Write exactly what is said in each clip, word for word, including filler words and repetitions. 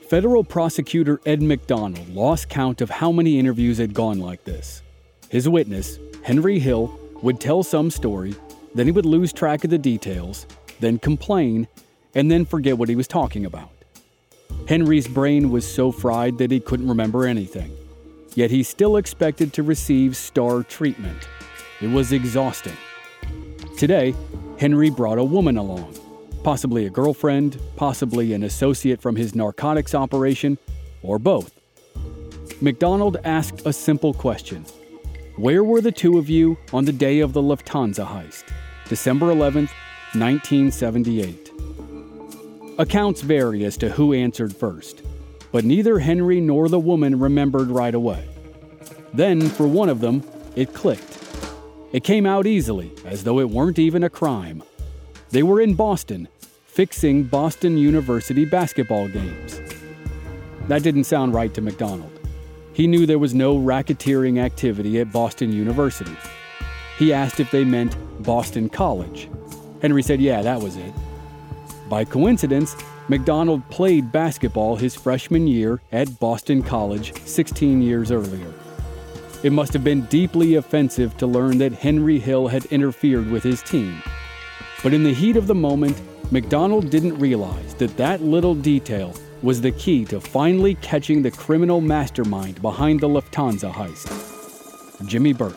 Federal prosecutor Ed McDonald lost count of how many interviews had gone like this. His witness, Henry Hill, would tell some story, then he would lose track of the details, then complain, and then forget what he was talking about. Henry's brain was so fried that he couldn't remember anything. Yet he still expected to receive star treatment. It was exhausting. Today, Henry brought a woman along. Possibly a girlfriend, possibly an associate from his narcotics operation, or both. McDonald asked a simple question. Where were the two of you on the day of the Lufthansa heist, December eleventh, nineteen seventy-eight? Accounts vary as to who answered first, but neither Henry nor the woman remembered right away. Then, for one of them, it clicked. It came out easily, as though it weren't even a crime. They were in Boston, fixing Boston University basketball games. That didn't sound right to McDonald. He knew there was no racketeering activity at Boston University. He asked if they meant Boston College. Henry said, yeah, that was it. By coincidence, McDonald played basketball his freshman year at Boston College sixteen years earlier. It must have been deeply offensive to learn that Henry Hill had interfered with his team. But in the heat of the moment, McDonald didn't realize that that little detail was the key to finally catching the criminal mastermind behind the Lufthansa heist, Jimmy Burke.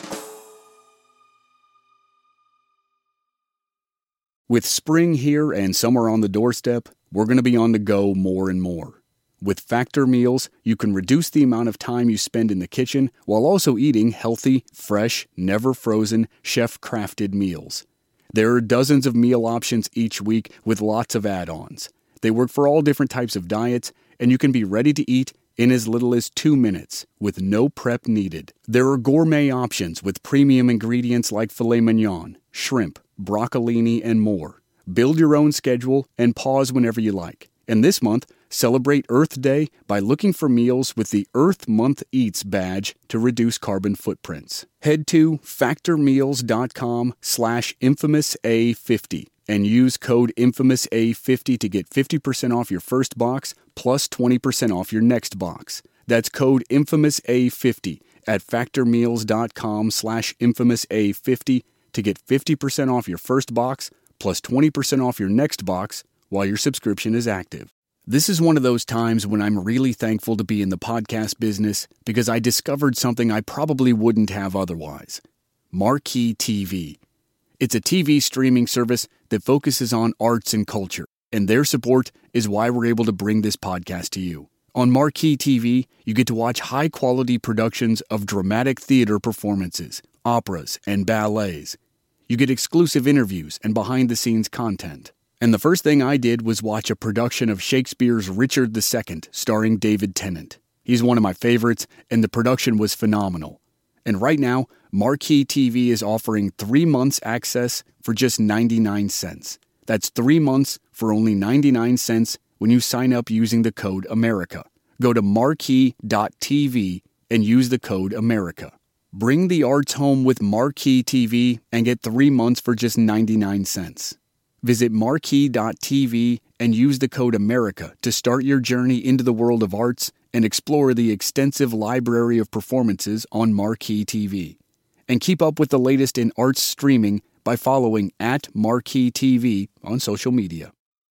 With spring here and summer on the doorstep, we're going to be on the go more and more. With Factor meals, you can reduce the amount of time you spend in the kitchen while also eating healthy, fresh, never frozen, chef-crafted meals. There are dozens of meal options each week with lots of add-ons. They work for all different types of diets, and you can be ready to eat in as little as two minutes with no prep needed. There are gourmet options with premium ingredients like filet mignon, shrimp, broccolini, and more. Build your own schedule and pause whenever you like. And this month, celebrate Earth Day by looking for meals with the Earth Month Eats badge to reduce carbon footprints. Head to factormeals.com slash infamous A50 and use code infamous A fifty to get fifty percent off your first box plus twenty percent off your next box. That's code infamous A fifty at factormeals.com slash infamous A50 to get fifty percent off your first box plus twenty percent off your next box while your subscription is active. This is one of those times when I'm really thankful to be in the podcast business because I discovered something I probably wouldn't have otherwise. Marquee T V. It's a T V streaming service that focuses on arts and culture, and their support is why we're able to bring this podcast to you. On Marquee T V, you get to watch high-quality productions of dramatic theater performances, operas, and ballets. You get exclusive interviews and behind-the-scenes content. And the first thing I did was watch a production of Shakespeare's Richard the Second, starring David Tennant. He's one of my favorites, and the production was phenomenal. And right now, Marquee T V is offering three months access for just ninety-nine cents. That's three months for only ninety-nine cents when you sign up using the code America. Go to marquee dot t v and use the code America. Bring the arts home with Marquee T V and get three months for just ninety-nine cents. Visit marquee dot t v and use the code America to start your journey into the world of arts and explore the extensive library of performances on Marquee T V. And keep up with the latest in arts streaming by following at Marquee T V on social media.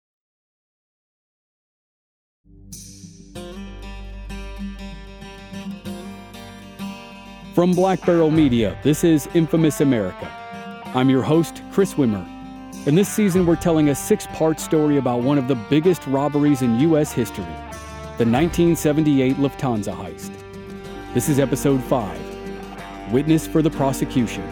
From Black Barrel Media, this is Infamous America. I'm your host, Chris Wimmer. And this season, we're telling a six-part story about one of the biggest robberies in U S history, the nineteen seventy-eight Lufthansa heist. This is Episode five, Witness for the Prosecution.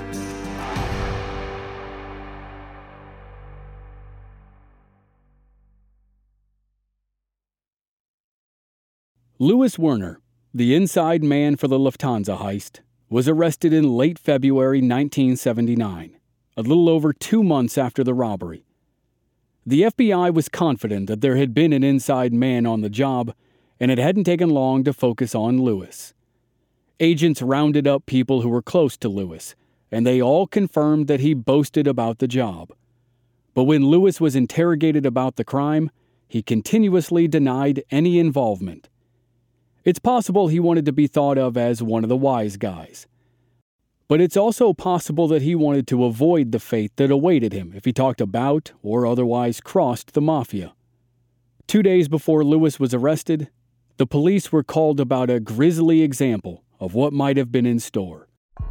Louis Werner, the inside man for the Lufthansa heist, was arrested in late February nineteen seventy-nine. A little over two months after the robbery. The F B I was confident that there had been an inside man on the job, and it hadn't taken long to focus on Louis. Agents rounded up people who were close to Louis, and they all confirmed that he boasted about the job. But when Louis was interrogated about the crime, he continuously denied any involvement. It's possible he wanted to be thought of as one of the wise guys. But it's also possible that he wanted to avoid the fate that awaited him if he talked about or otherwise crossed the mafia. Two days before Lewis was arrested, the police were called about a grisly example of what might have been in store.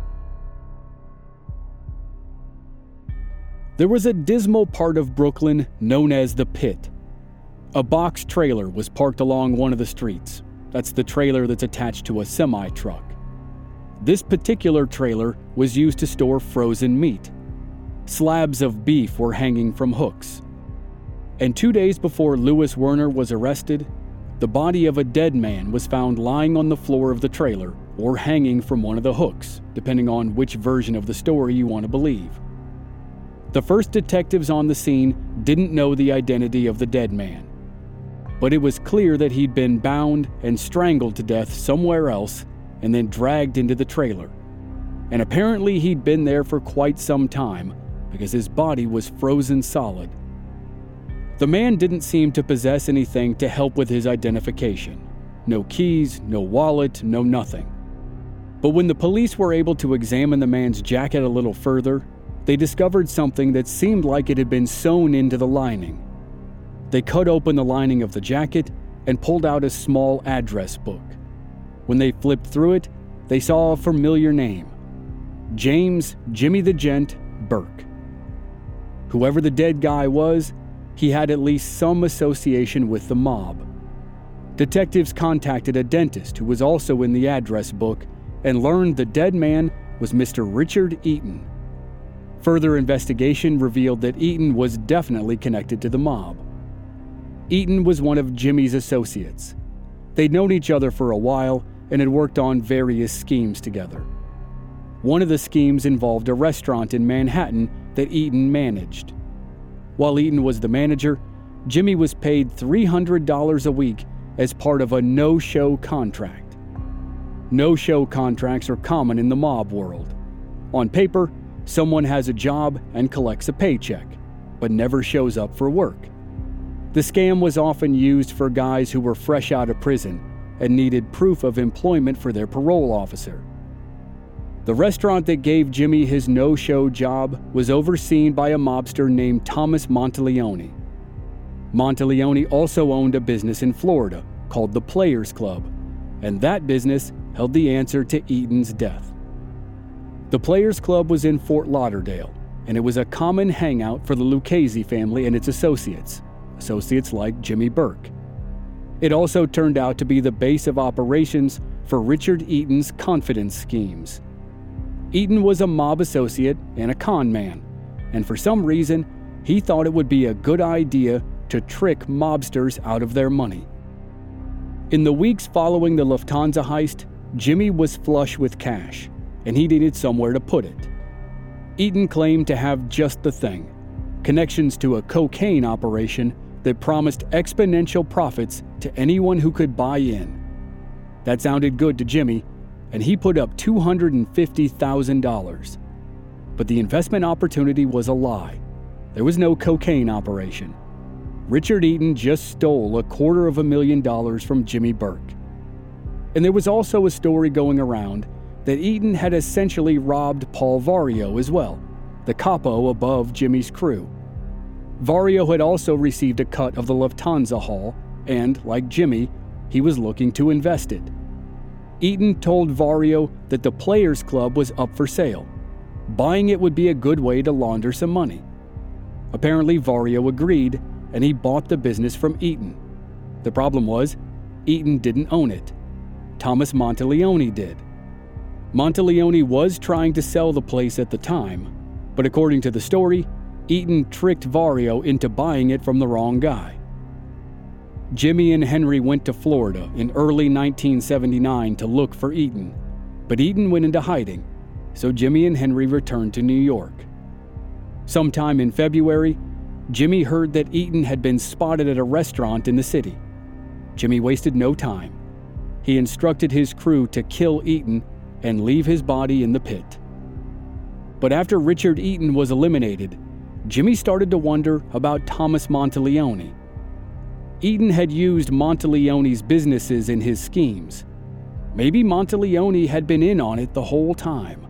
There was a dismal part of Brooklyn known as the Pit. A box trailer was parked along one of the streets. That's the trailer that's attached to a semi-truck. This particular trailer was used to store frozen meat. Slabs of beef were hanging from hooks. And two days before Louis Werner was arrested, the body of a dead man was found lying on the floor of the trailer or hanging from one of the hooks, depending on which version of the story you want to believe. The first detectives on the scene didn't know the identity of the dead man, but it was clear that he'd been bound and strangled to death somewhere else and then dragged into the trailer. And apparently he'd been there for quite some time because his body was frozen solid. The man didn't seem to possess anything to help with his identification. No keys, no wallet, no nothing. But when the police were able to examine the man's jacket a little further, they discovered something that seemed like it had been sewn into the lining. They cut open the lining of the jacket and pulled out a small address book. When they flipped through it, they saw a familiar name: James Jimmy the Gent Burke. Whoever the dead guy was, he had at least some association with the mob. Detectives contacted a dentist who was also in the address book and learned the dead man was Mister Richard Eaton. Further investigation revealed that Eaton was definitely connected to the mob. Eaton was one of Jimmy's associates. They'd known each other for a while and had worked on various schemes together. One of the schemes involved a restaurant in Manhattan that Eaton managed. While Eaton was the manager, Jimmy was paid three hundred dollars a week as part of a no-show contract. No-show contracts are common in the mob world. On paper, someone has a job and collects a paycheck, but never shows up for work. The scam was often used for guys who were fresh out of prison and needed proof of employment for their parole officer. The restaurant that gave Jimmy his no-show job was overseen by a mobster named Thomas Monteleone. Monteleone also owned a business in Florida called the Players Club, and that business held the answer to Eaton's death. The Players Club was in Fort Lauderdale, and it was a common hangout for the Lucchese family and its associates, associates like Jimmy Burke. It also turned out to be the base of operations for Richard Eaton's confidence schemes. Eaton was a mob associate and a con man, and for some reason, he thought it would be a good idea to trick mobsters out of their money. In the weeks following the Lufthansa heist, Jimmy was flush with cash, and he needed somewhere to put it. Eaton claimed to have just the thing: connections to a cocaine operation that promised exponential profits to anyone who could buy in. That sounded good to Jimmy, and he put up two hundred fifty thousand dollars. But the investment opportunity was a lie. There was no cocaine operation. Richard Eaton just stole a quarter of a million dollars from Jimmy Burke. And there was also a story going around that Eaton had essentially robbed Paul Vario as well, the capo above Jimmy's crew. Vario had also received a cut of the Lufthansa haul, and, like Jimmy, he was looking to invest it. Eaton told Vario that the Players Club was up for sale. Buying it would be a good way to launder some money. Apparently, Vario agreed, and he bought the business from Eaton. The problem was, Eaton didn't own it. Thomas Monteleone did. Monteleone was trying to sell the place at the time, but according to the story, Eaton tricked Vario into buying it from the wrong guy. Jimmy and Henry went to Florida in early nineteen seventy-nine to look for Eaton, but Eaton went into hiding, so Jimmy and Henry returned to New York. Sometime in February, Jimmy heard that Eaton had been spotted at a restaurant in the city. Jimmy wasted no time. He instructed his crew to kill Eaton and leave his body in the pit. But after Richard Eaton was eliminated, Jimmy started to wonder about Thomas Monteleone. Eaton had used Monteleone's businesses in his schemes. Maybe Monteleone had been in on it the whole time.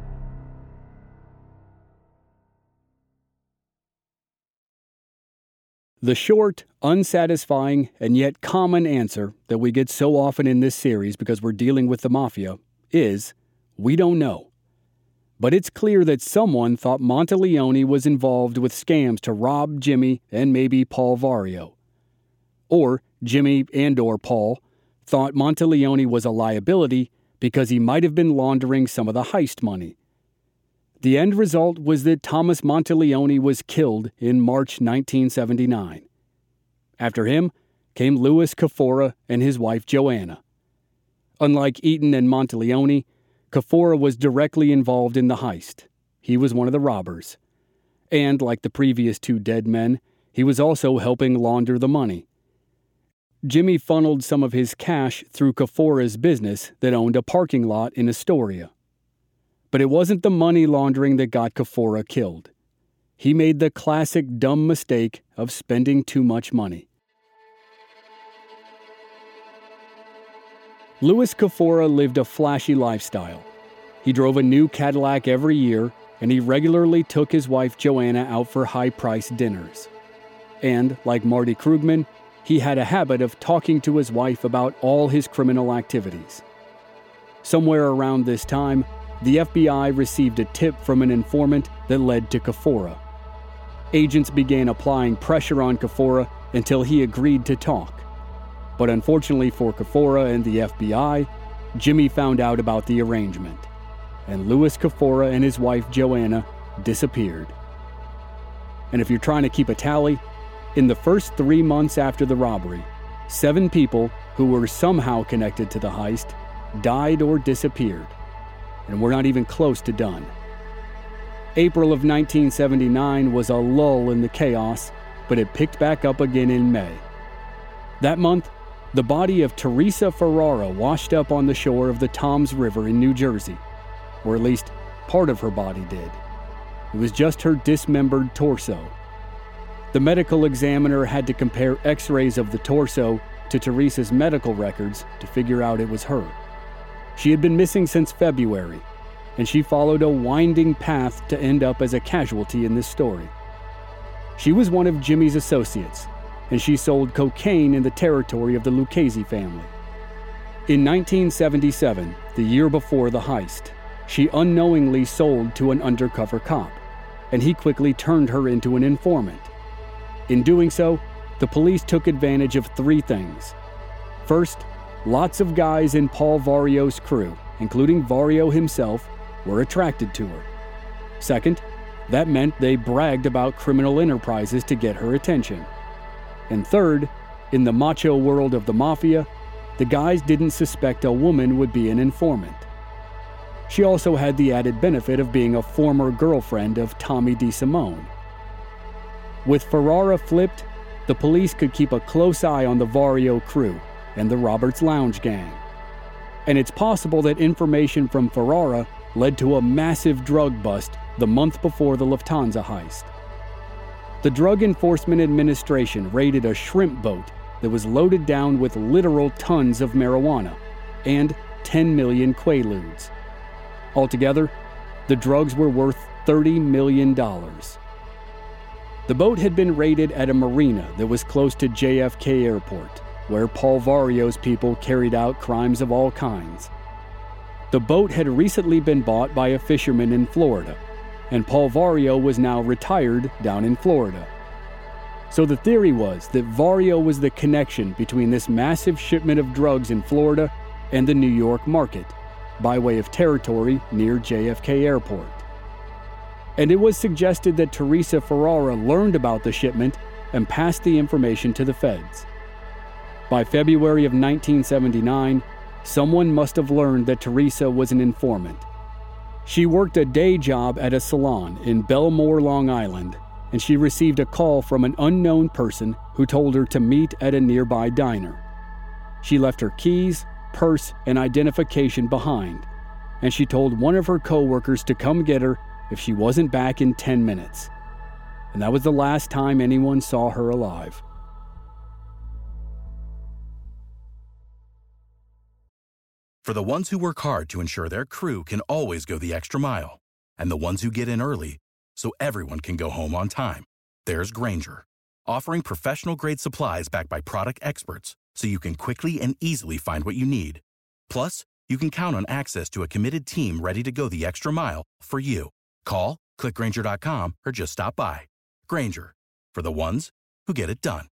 The short, unsatisfying, and yet common answer that we get so often in this series because we're dealing with the mafia is, we don't know. But it's clear that someone thought Monteleone was involved with scams to rob Jimmy and maybe Paul Vario. Or Jimmy and or Paul thought Monteleone was a liability because he might have been laundering some of the heist money. The end result was that Thomas Monteleone was killed in March nineteen seventy-nine. After him came Louis Kafora and his wife Joanna. Unlike Eaton and Monteleone, Kafora was directly involved in the heist. He was one of the robbers. And, like the previous two dead men, he was also helping launder the money. Jimmy funneled some of his cash through Kafora's business that owned a parking lot in Astoria. But it wasn't the money laundering that got Kafora killed. He made the classic dumb mistake of spending too much money. Louis Kafora lived a flashy lifestyle. He drove a new Cadillac every year, and he regularly took his wife Joanna out for high-priced dinners. And, like Marty Krugman, he had a habit of talking to his wife about all his criminal activities. Somewhere around this time, the F B I received a tip from an informant that led to Kafora. Agents began applying pressure on Kafora until he agreed to talk. But unfortunately for Kafora and the F B I, Jimmy found out about the arrangement, and Louis Kafora and his wife Joanna disappeared. And if you're trying to keep a tally, in the first three months after the robbery, seven people who were somehow connected to the heist died or disappeared. And we're not even close to done. April of nineteen seventy-nine was a lull in the chaos, but it picked back up again in May. That month, the body of Teresa Ferrara washed up on the shore of the Toms River in New Jersey, or at least part of her body did. It was just her dismembered torso. The medical examiner had to compare x-rays of the torso to Teresa's medical records to figure out it was her. She had been missing since February, and she followed a winding path to end up as a casualty in this story. She was one of Jimmy's associates, and she sold cocaine in the territory of the Lucchese family. In nineteen seventy-seven, the year before the heist, she unknowingly sold to an undercover cop, and he quickly turned her into an informant. In doing so, the police took advantage of three things. First, lots of guys in Paul Vario's crew, including Vario himself, were attracted to her. Second, that meant they bragged about criminal enterprises to get her attention. And third, in the macho world of the mafia, the guys didn't suspect a woman would be an informant. She also had the added benefit of being a former girlfriend of Tommy DeSimone. With Ferrara flipped, the police could keep a close eye on the Vario crew and the Roberts Lounge gang. And it's possible that information from Ferrara led to a massive drug bust the month before the Lufthansa heist. The Drug Enforcement Administration raided a shrimp boat that was loaded down with literal tons of marijuana and ten million Quaaludes. Altogether, the drugs were worth thirty million dollars. The boat had been raided at a marina that was close to J F K Airport, where Paul Vario's people carried out crimes of all kinds. The boat had recently been bought by a fisherman in Florida, and Paul Vario was now retired down in Florida. So the theory was that Vario was the connection between this massive shipment of drugs in Florida and the New York market, by way of territory near J F K Airport. And it was suggested that Teresa Ferrara learned about the shipment and passed the information to the feds. By February of nineteen seventy-nine, someone must have learned that Teresa was an informant. She worked a day job at a salon in Belmore, Long Island, and she received a call from an unknown person who told her to meet at a nearby diner. She left her keys, purse, and identification behind, and she told one of her co-workers to come get her if she wasn't back in ten minutes. And that was the last time anyone saw her alive. For the ones who work hard to ensure their crew can always go the extra mile, and the ones who get in early so everyone can go home on time, there's Grainger, offering professional-grade supplies backed by product experts so you can quickly and easily find what you need. Plus, you can count on access to a committed team ready to go the extra mile for you. Call, click Grainger dot com, or just stop by. Grainger, for the ones who get it done.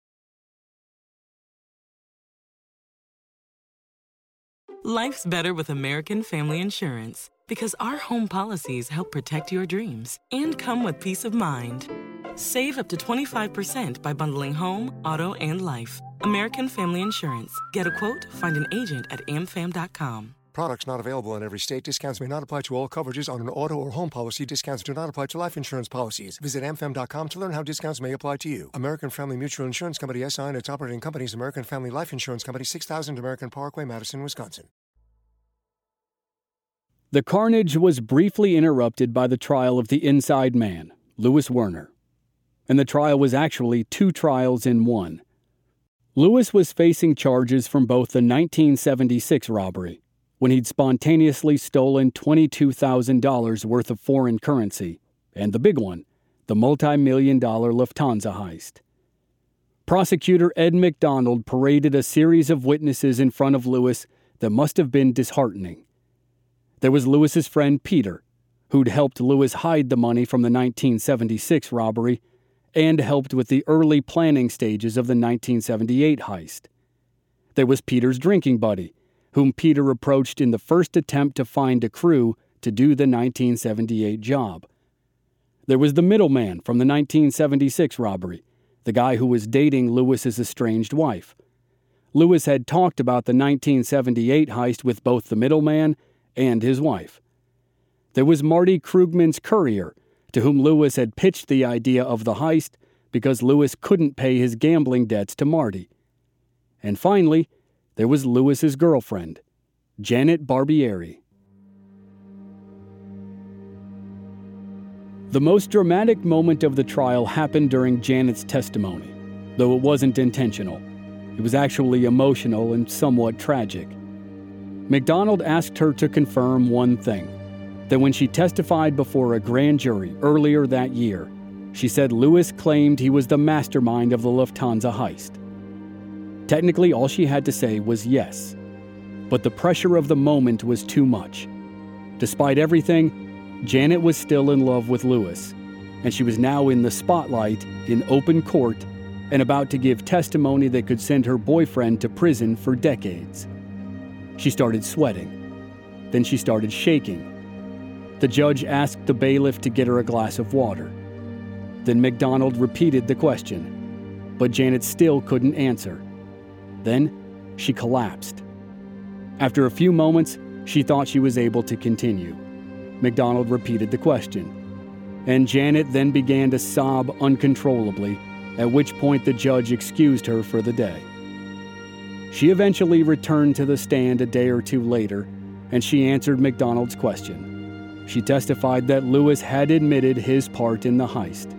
Life's better with American Family Insurance because our home policies help protect your dreams and come with peace of mind. Save up to twenty-five percent by bundling home, auto, and life. American Family Insurance. Get a quote, find an agent at a m fam dot com. Products not available in every state. Discounts may not apply to all coverages on an auto or home policy. Discounts do not apply to life insurance policies. Visit a m fam dot com to learn how discounts may apply to you. American Family Mutual Insurance Company, S I and its operating companies, American Family Life Insurance Company, six thousand American Parkway, Madison, Wisconsin. The carnage was briefly interrupted by the trial of the inside man, Louis Werner. And the trial was actually two trials in one. Louis was facing charges from both the nineteen seventy-six robbery, when he'd spontaneously stolen twenty-two thousand dollars worth of foreign currency, and the big one, the multi-million dollar Lufthansa heist. Prosecutor Ed McDonald paraded a series of witnesses in front of Louis that must have been disheartening. There was Louis's friend Peter, who'd helped Louis hide the money from the nineteen seventy-six robbery and helped with the early planning stages of the nineteen seventy-eight heist. There was Peter's drinking buddy, whom Peter approached in the first attempt to find a crew to do the nineteen seventy-eight job. There was the middleman from the nineteen seventy-six robbery, the guy who was dating Louis's estranged wife. Louis had talked about the nineteen seventy-eight heist with both the middleman and his wife. There was Marty Krugman's courier, to whom Louis had pitched the idea of the heist because Louis couldn't pay his gambling debts to Marty. And finally, there was Louis's girlfriend, Janet Barbieri. The most dramatic moment of the trial happened during Janet's testimony, though it wasn't intentional. It was actually emotional and somewhat tragic. McDonald asked her to confirm one thing, that when she testified before a grand jury earlier that year, she said Louis claimed he was the mastermind of the Lufthansa heist. Technically, all she had to say was yes, but the pressure of the moment was too much. Despite everything, Janet was still in love with Louis, and she was now in the spotlight in open court and about to give testimony that could send her boyfriend to prison for decades. She started sweating. Then she started shaking. The judge asked the bailiff to get her a glass of water. Then McDonald repeated the question, but Janet still couldn't answer. Then she collapsed. After a few moments, she thought she was able to continue. McDonald repeated the question, and Janet then began to sob uncontrollably, at which point the judge excused her for the day. She eventually returned to the stand a day or two later, and she answered McDonald's question. She testified that Louis had admitted his part in the heist.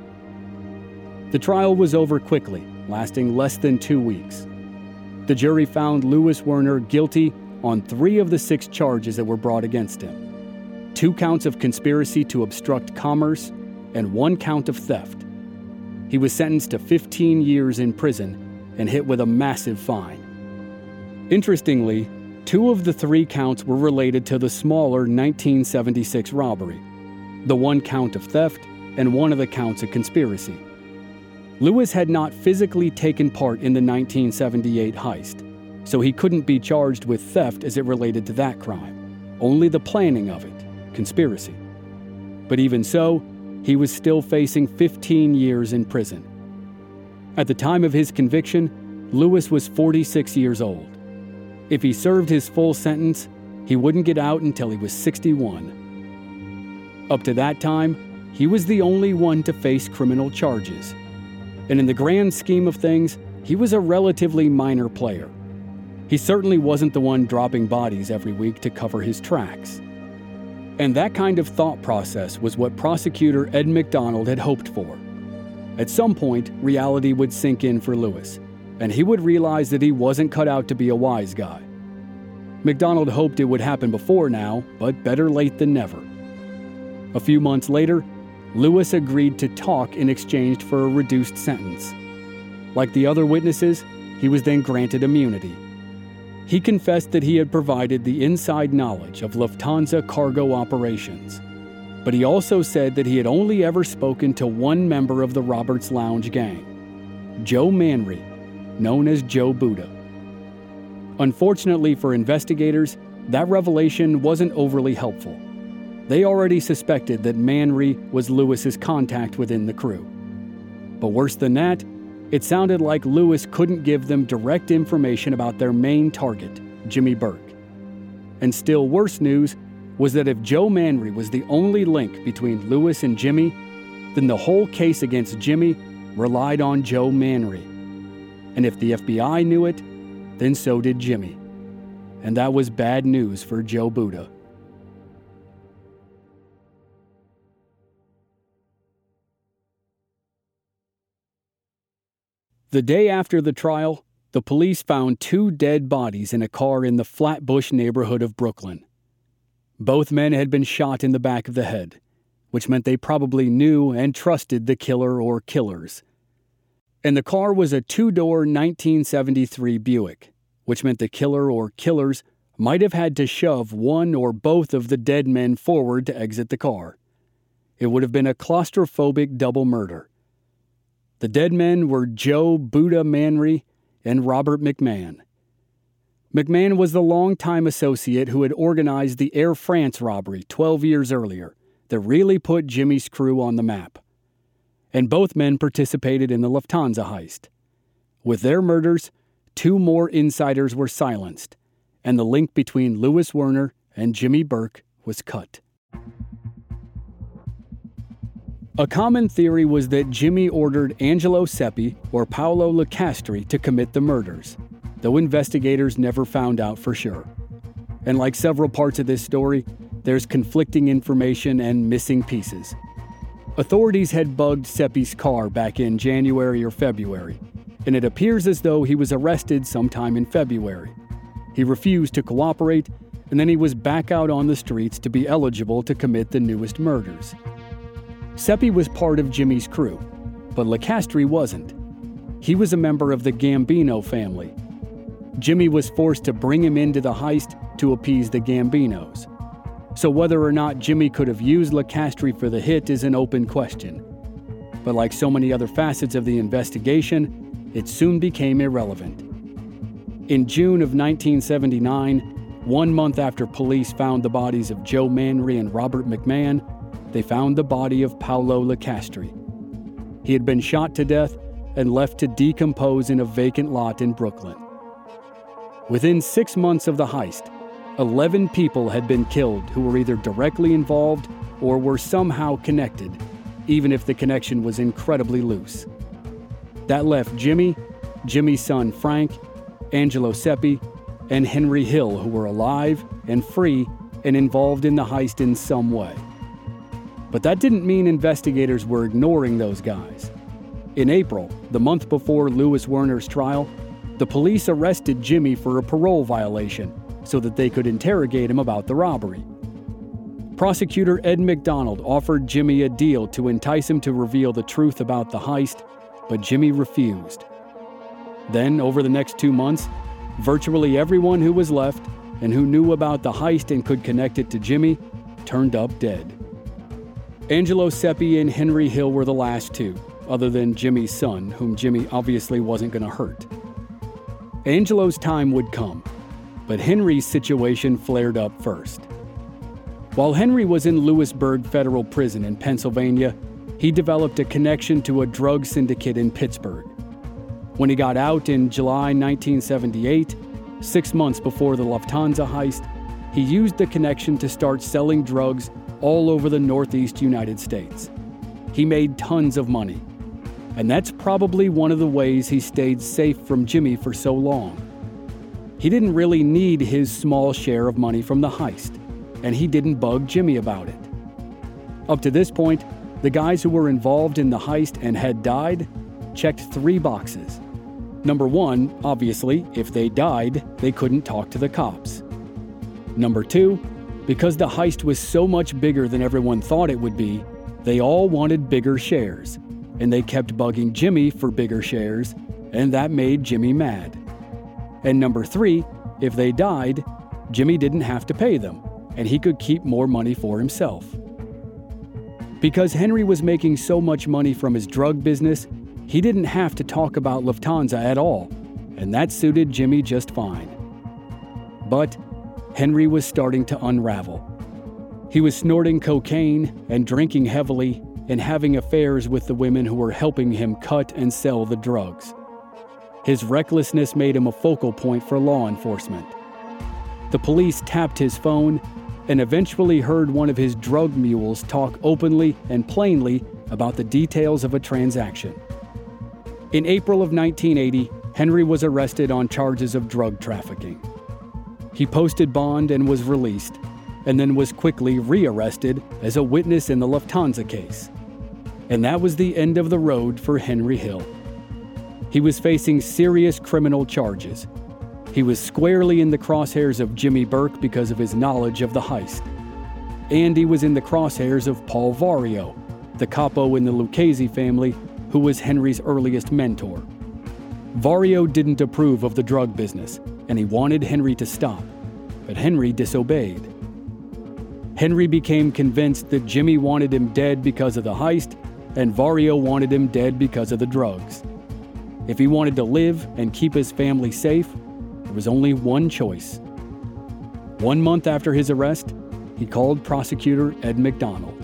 The trial was over quickly, lasting less than two weeks. The jury found Louis Werner guilty on three of the six charges that were brought against him. Two counts of conspiracy to obstruct commerce and one count of theft. He was sentenced to fifteen years in prison and hit with a massive fine. Interestingly, two of the three counts were related to the smaller nineteen seventy-six robbery, the one count of theft and one of the counts of conspiracy. Louis had not physically taken part in the nineteen seventy-eight heist, so he couldn't be charged with theft as it related to that crime, only the planning of it, conspiracy. But even so, he was still facing fifteen years in prison. At the time of his conviction, Louis was forty-six years old. If he served his full sentence, he wouldn't get out until he was sixty-one. Up to that time, he was the only one to face criminal charges. And in the grand scheme of things, he was a relatively minor player. He certainly wasn't the one dropping bodies every week to cover his tracks. And that kind of thought process was what prosecutor Ed McDonald had hoped for. At some point, reality would sink in for Louis, and he would realize that he wasn't cut out to be a wise guy. McDonald hoped it would happen before now, but better late than never. A few months later, Lewis agreed to talk in exchange for a reduced sentence. Like the other witnesses, he was then granted immunity. He confessed that he had provided the inside knowledge of Lufthansa cargo operations, but he also said that he had only ever spoken to one member of the Roberts Lounge gang, Joe Manry, known as Joe Buda. Unfortunately for investigators, that revelation wasn't overly helpful. They already suspected that Manry was Lewis's contact within the crew. But worse than that, it sounded like Lewis couldn't give them direct information about their main target, Jimmy Burke. And still worse news was that if Joe Manry was the only link between Lewis and Jimmy, then the whole case against Jimmy relied on Joe Manry. And if the F B I knew it, then so did Jimmy. And that was bad news for Joe Buda. The day after the trial, the police found two dead bodies in a car in the Flatbush neighborhood of Brooklyn. Both men had been shot in the back of the head, which meant they probably knew and trusted the killer or killers. And the car was a two-door nineteen seventy-three Buick, which meant the killer or killers might have had to shove one or both of the dead men forward to exit the car. It would have been a claustrophobic double murder. The dead men were Joe Buda Manry and Robert McMahon. McMahon was the longtime associate who had organized the Air France robbery twelve years earlier that really put Jimmy's crew on the map. And both men participated in the Lufthansa heist. With their murders, two more insiders were silenced, and the link between Louis Werner and Jimmy Burke was cut. A common theory was that Jimmy ordered Angelo Seppi or Paolo Licastri to commit the murders, though investigators never found out for sure. And like several parts of this story, there's conflicting information and missing pieces. Authorities had bugged Seppi's car back in January or February, and it appears as though he was arrested sometime in February. He refused to cooperate, and then he was back out on the streets to be eligible to commit the newest murders. Seppi was part of Jimmy's crew, but Licastri wasn't. He was a member of the Gambino family. Jimmy was forced to bring him into the heist to appease the Gambinos. So whether or not Jimmy could have used Licastri for the hit is an open question. But like so many other facets of the investigation, it soon became irrelevant. In June of nineteen seventy-nine, one month after police found the bodies of Joe Manry and Robert McMahon, they found the body of Paolo Licastri. He had been shot to death and left to decompose in a vacant lot in Brooklyn. Within six months of the heist, eleven people had been killed who were either directly involved or were somehow connected, even if the connection was incredibly loose. That left Jimmy, Jimmy's son Frank, Angelo Seppi, and Henry Hill, who were alive and free and involved in the heist in some way. But that didn't mean investigators were ignoring those guys. In April, the month before Louis Werner's trial, the police arrested Jimmy for a parole violation so that they could interrogate him about the robbery. Prosecutor Ed McDonald offered Jimmy a deal to entice him to reveal the truth about the heist, but Jimmy refused. Then, over the next two months, virtually everyone who was left and who knew about the heist and could connect it to Jimmy turned up dead. Angelo Seppi and Henry Hill were the last two, other than Jimmy's son, whom Jimmy obviously wasn't going to hurt. Angelo's time would come, but Henry's situation flared up first. While Henry was in Lewisburg Federal Prison in Pennsylvania, he developed a connection to a drug syndicate in Pittsburgh. When he got out in July nineteen seventy-eight, six months before the Lufthansa heist, he used the connection to start selling drugs all over the Northeast United States. He made tons of money, and that's probably one of the ways he stayed safe from Jimmy for so long. He didn't really need his small share of money from the heist, and he didn't bug Jimmy about it. Up to this point, the guys who were involved in the heist and had died checked three boxes. Number one, obviously, if they died, they couldn't talk to the cops. Number two, because the heist was so much bigger than everyone thought it would be, they all wanted bigger shares, and they kept bugging Jimmy for bigger shares, and that made Jimmy mad. And number three, if they died, Jimmy didn't have to pay them, and he could keep more money for himself. Because Henry was making so much money from his drug business, he didn't have to talk about Lufthansa at all, and that suited Jimmy just fine. But Henry was starting to unravel. He was snorting cocaine and drinking heavily and having affairs with the women who were helping him cut and sell the drugs. His recklessness made him a focal point for law enforcement. The police tapped his phone and eventually heard one of his drug mules talk openly and plainly about the details of a transaction. In April of nineteen eighty, Henry was arrested on charges of drug trafficking. He posted bond and was released, and then was quickly rearrested as a witness in the Lufthansa case. And that was the end of the road for Henry Hill. He was facing serious criminal charges. He was squarely in the crosshairs of Jimmy Burke because of his knowledge of the heist. And he was in the crosshairs of Paul Vario, the capo in the Lucchese family, who was Henry's earliest mentor. Vario didn't approve of the drug business, and he wanted Henry to stop, but Henry disobeyed. Henry became convinced that Jimmy wanted him dead because of the heist, and Vario wanted him dead because of the drugs. If he wanted to live and keep his family safe, there was only one choice. One month after his arrest, he called prosecutor Ed McDonald.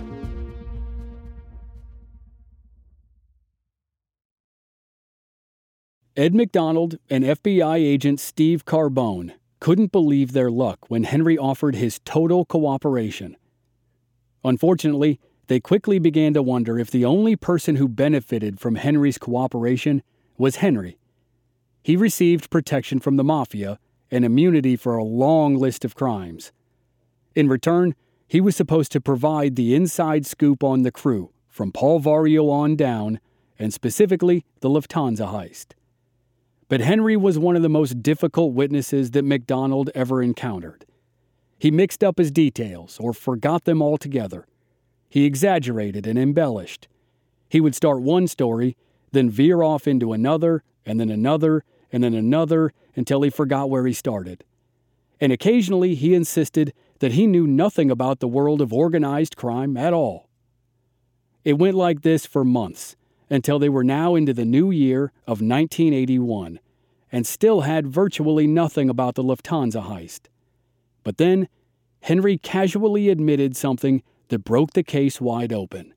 Ed McDonald and F B I agent Steve Carbone couldn't believe their luck when Henry offered his total cooperation. Unfortunately, they quickly began to wonder if the only person who benefited from Henry's cooperation was Henry. He received protection from the mafia and immunity for a long list of crimes. In return, he was supposed to provide the inside scoop on the crew, from Paul Vario on down, and specifically the Lufthansa heist. But Henry was one of the most difficult witnesses that McDonald ever encountered. He mixed up his details or forgot them altogether. He exaggerated and embellished. He would start one story, then veer off into another, and then another, and then another, until he forgot where he started. And occasionally he insisted that he knew nothing about the world of organized crime at all. It went like this for months, until they were now into the new year of nineteen eighty-one, and still had virtually nothing about the Lufthansa heist. But then, Henry casually admitted something that broke the case wide open.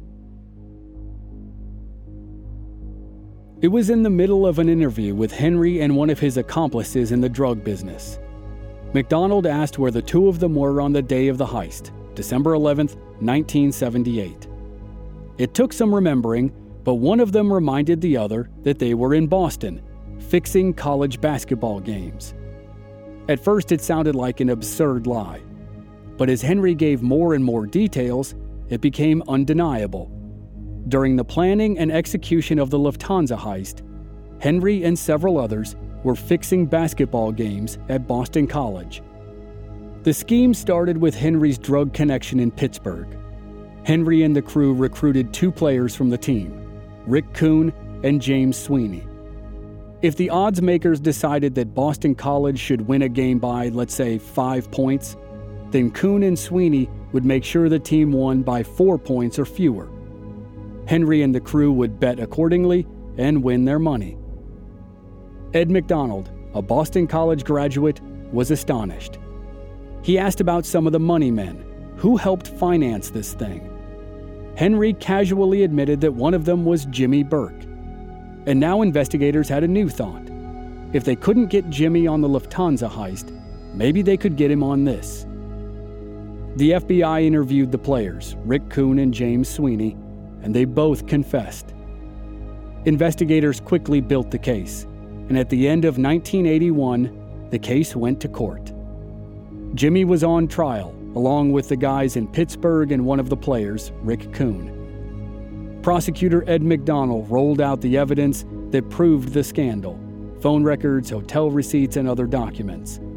It was in the middle of an interview with Henry and one of his accomplices in the drug business. McDonald asked where the two of them were on the day of the heist, December eleventh, nineteen seventy-eight. It took some remembering, but one of them reminded the other that they were in Boston, fixing college basketball games. At first it sounded like an absurd lie, but as Henry gave more and more details, it became undeniable. During the planning and execution of the Lufthansa heist, Henry and several others were fixing basketball games at Boston College. The scheme started with Henry's drug connection in Pittsburgh. Henry and the crew recruited two players from the team, Rick Kuhn and James Sweeney. If the odds makers decided that Boston College should win a game by, let's say, five points, then Kuhn and Sweeney would make sure the team won by four points or fewer. Henry and the crew would bet accordingly and win their money. Ed McDonald, a Boston College graduate, was astonished. He asked about some of the money men, who helped finance this thing. Henry casually admitted that one of them was Jimmy Burke. And now investigators had a new thought. If they couldn't get Jimmy on the Lufthansa heist, maybe they could get him on this. The F B I interviewed the players, Rick Kuhn and James Sweeney, and they both confessed. Investigators quickly built the case, and at the end of nineteen eighty-one, the case went to court. Jimmy was on trial, along with the guys in Pittsburgh and one of the players, Rick Kuhn. Prosecutor Ed McDonald rolled out the evidence that proved the scandal, phone records, hotel receipts, and other documents.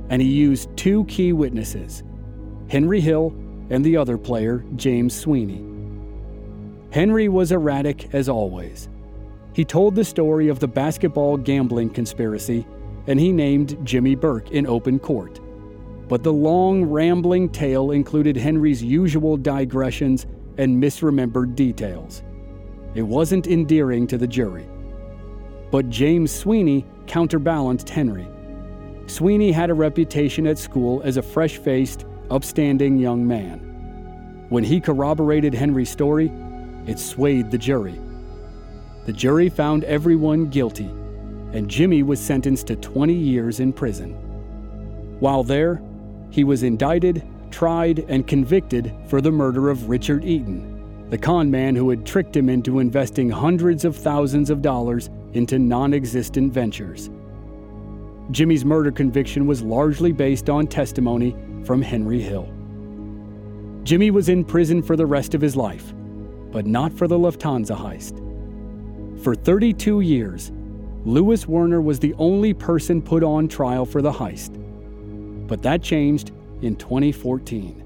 and he used two key witnesses, Henry Hill and the other player, James Sweeney. Henry was erratic as always. He told the story of the basketball gambling conspiracy, and he named Jimmy Burke in open court. But the long, rambling tale included Henry's usual digressions and misremembered details. It wasn't endearing to the jury. But James Sweeney counterbalanced Henry. Sweeney had a reputation at school as a fresh-faced, upstanding young man. When he corroborated Henry's story, it swayed the jury. The jury found everyone guilty, and Jimmy was sentenced to twenty years in prison. While there, he was indicted, tried, and convicted for the murder of Richard Eaton, the con man who had tricked him into investing hundreds of thousands of dollars into non-existent ventures. Jimmy's murder conviction was largely based on testimony from Henry Hill. Jimmy was in prison for the rest of his life, but not for the Lufthansa heist. For thirty-two years, Louis Werner was the only person put on trial for the heist. But that changed in twenty fourteen.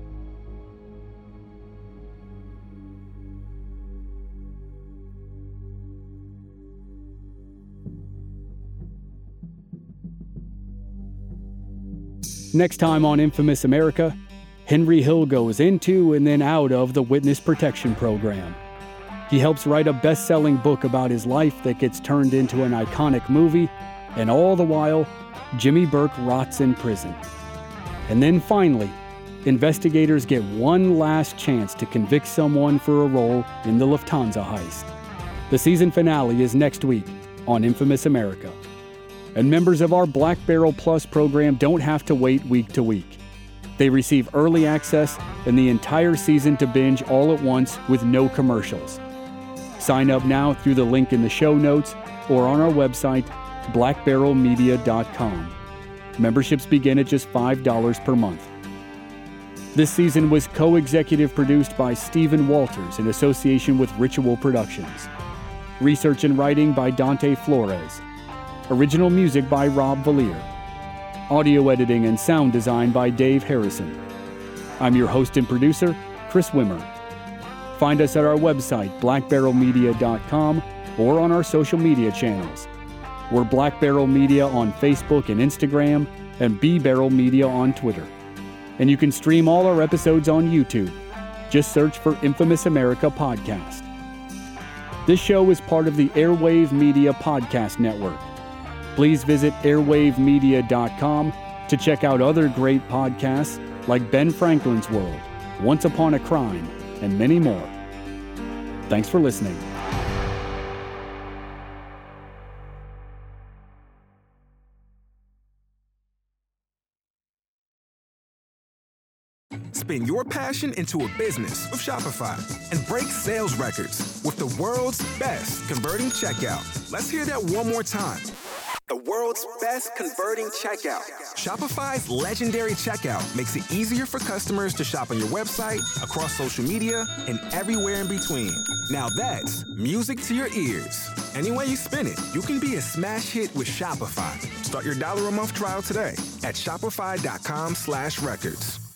Next time on Infamous America, Henry Hill goes into and then out of the Witness Protection Program. He helps write a best-selling book about his life that gets turned into an iconic movie, and all the while, Jimmy Burke rots in prison. And then finally, investigators get one last chance to convict someone for a role in the Lufthansa heist. The season finale is next week on Infamous America. And members of our Black Barrel Plus program don't have to wait week to week. They receive early access and the entire season to binge all at once with no commercials. Sign up now through the link in the show notes or on our website, black barrel media dot com. Memberships begin at just five dollars per month. This season was co-executive produced by Stephen Walters in association with Ritual Productions. Research and writing by Dante Flores. Original music by Rob Valier. Audio editing and sound design by Dave Harrison. I'm your host and producer, Chris Wimmer. Find us at our website, black barrel media dot com, or on our social media channels. We're Black Barrel Media on Facebook and Instagram, and B Barrel Media on Twitter. And you can stream all our episodes on YouTube. Just search for Infamous America Podcast. This show is part of the Airwave Media Podcast Network. Please visit airwave media dot com to check out other great podcasts like Ben Franklin's World, Once Upon a Crime, and many more. Thanks for listening. Spin your passion into a business with Shopify and break sales records with the world's best converting checkout. Let's hear that one more time. The world's best converting checkout. Shopify's legendary checkout makes it easier for customers to shop on your website, across social media, and everywhere in between. Now that's music to your ears. Any way you spin it, you can be a smash hit with Shopify. Start your dollar a month trial today at shopify dot com slash records.